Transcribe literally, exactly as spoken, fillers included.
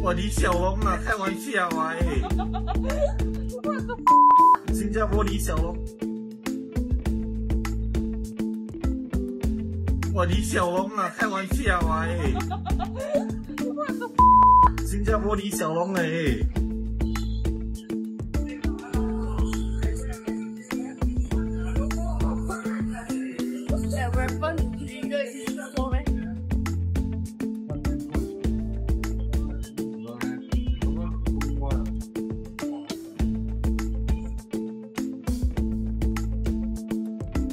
哇，李小龙啊，开玩笑啊！哎、欸，新加坡李小龙，哇，李小龙啊，开玩笑啊！哎、欸，新加坡李小龙哎、欸。